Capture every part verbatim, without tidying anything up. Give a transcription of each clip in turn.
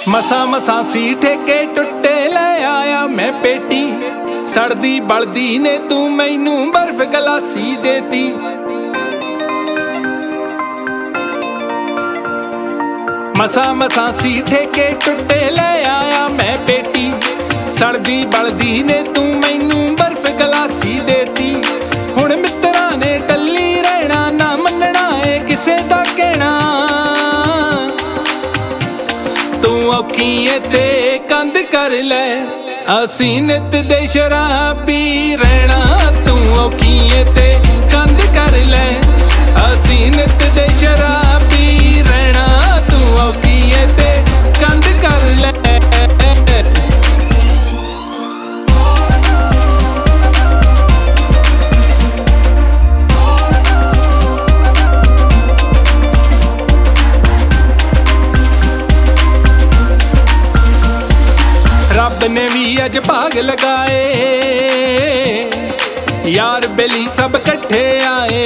मसा मसा सी ठेके टुटे ले आया मैं पेटी सड़दी बलदी ने तू मैनू बर्फ गलासी देती। मसा मसा सी ठेके टुटे ले आया मैं पेटी सड़दी बलदी ने तू मैनू बर्फ गलासी देती। हुण मित्तरां ने टल्ली रहना ना मनना है किसे दा कहना तू औखी ए ते कंध कर ले असी नित दे शराबी रहना तू औखी ए ते कंध कर ले असी नित दे शराबी रहना तू औखी ए ते कंध कर ले। रब ने भी अज भाग लगाए यार बेली सब कट्ठे आए।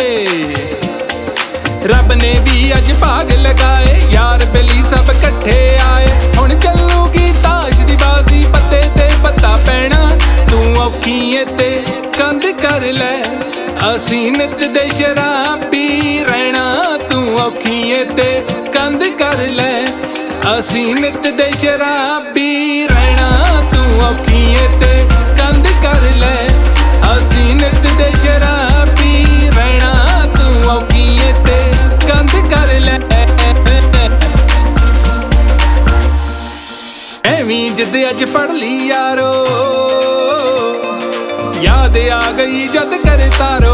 रब ने भी अज भाग लगाए यार बेली सब कट्ठे आए। हुण चलूगी ताश दी बाजी पत्ते ते पत्ता पैना तू औखी ए ते कंध कर ले असी नित दे शराबी रहना तू औखी ए ते कंध कर ले असी नित दे शराबी रहना तू औखी ए ते कंध कर ले असी नित दे शराबी रहना तू औखी ए ते कंध कर ले। एवीं जिद अज पढ़ ली यारो याद आ गई जद कर तारो।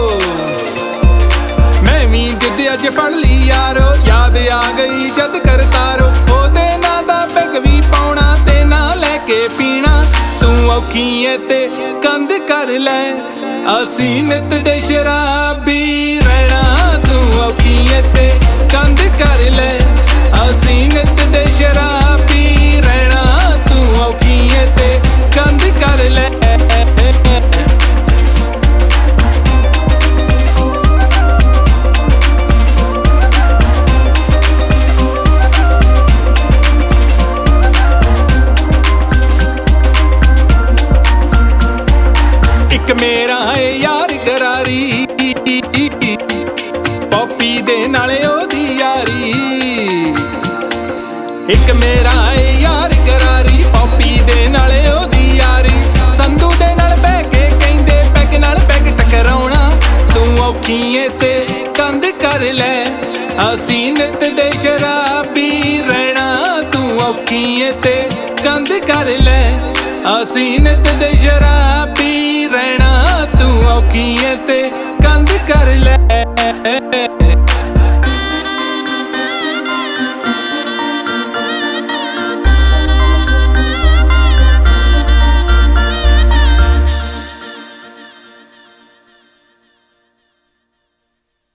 मैं भी जिद अज पढ़ ली यारो याद आ गई जद कर तारो। ओदे ना दा पैग भी पाउणा ते ना लैके पीना तू औखी ए ते कंध कर ले असी नित दे शराबी रहना तू औखी ए ते कंध कर ले असी नित दे शराबी रहना तू औखी ए ते कंध कर ले। एक मेरा है यार गरारी पॉपी दे नाले ओदी यारी। एक मेरा है यार गरारी पॉपी दे नाले ओदी यारी। संधू दे नाल बह के कहंदे पैग नाल पैग टकराउणा तू औखी ए ते कंध कर ले असी नित दे शराबी रहना तू औखी ए ते कंध कर ले असी नित दे शराबी रहना तू औखी ए ते कंध कर ले।